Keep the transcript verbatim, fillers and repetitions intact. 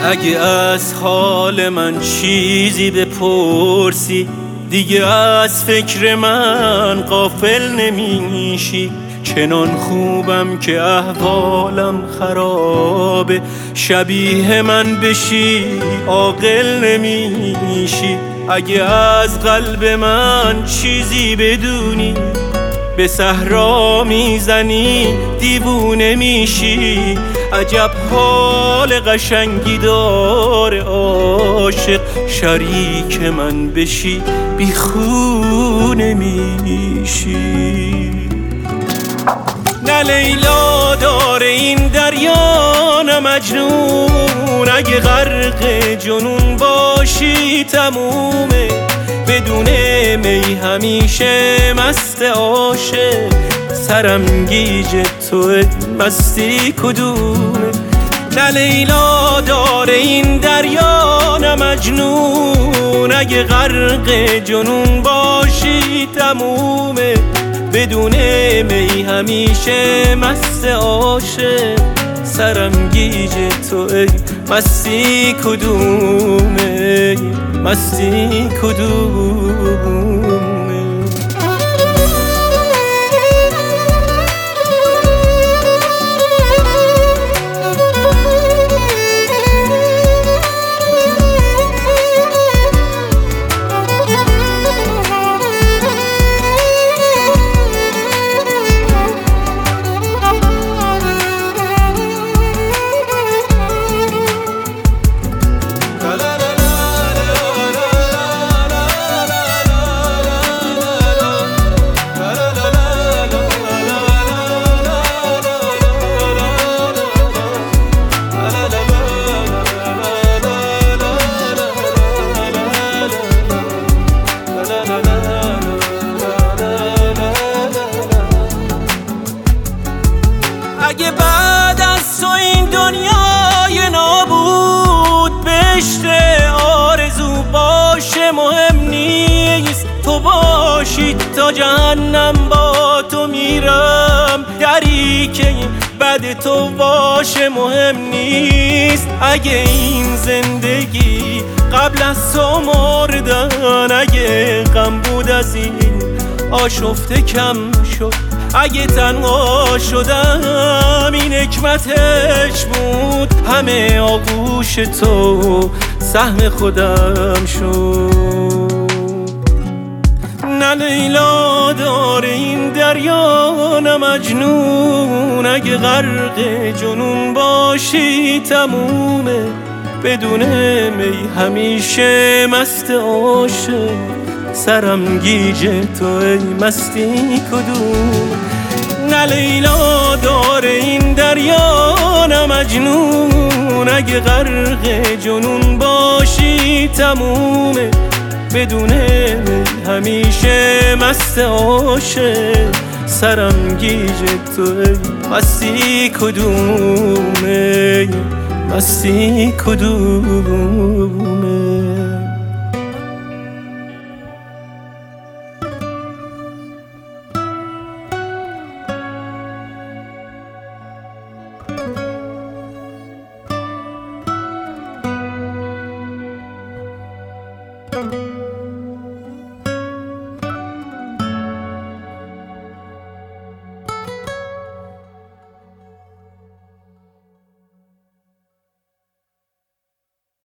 اگه از حال من چیزی بپرسی دیگه از فکر من غافل نمیشی. چنان خوبم که احوالم خرابه، شبیه من بشی عاقل نمیشی. اگه از قلب من چیزی بدونی به صحرا میزنی دیوونه میشی. عجب حال قشنگی داره عاشق، شریک من بشی بیخونه میشی. نه لیلا داره این دریا نه مجنون، اگه غرق جنون باشی تمومه. بدون می همیشه مست عاشق، سرم گیج تو مستی کدومه. نه لیلا داره این دریا نه مجنون، اگه غرق جنون باشی تمومه. بدون می همیشه مست عاشق، سرم گیج تو مستی کدومه، مستی کدومه. اگه بعد از تو این دنیای نابود بهشت آرزو باشه مهم نیست. تو باشی تا جهنم با تو میرم، دری که بعد تو باشه مهم نیست. اگه این زندگی قبل از تو مردن، اگه غم بود از این آشفته کم شد. اگه تنها شدم این حکمتش بود، همه آغوش تو سهم خودم شد. نه لیلا داره این دریا نه مجنون، اگه غرق جنون باشی تمومه. بدون می همیشه مست عاشق، سرم گیج تو ای مستی کدوم. نه لیلا داره این دریا نه مجنون، اگه غرق جنون باشی تمومه. بدون می همیشه مست عاشق، سرم گیج تو ای مستی کدومه، مستی کدومه.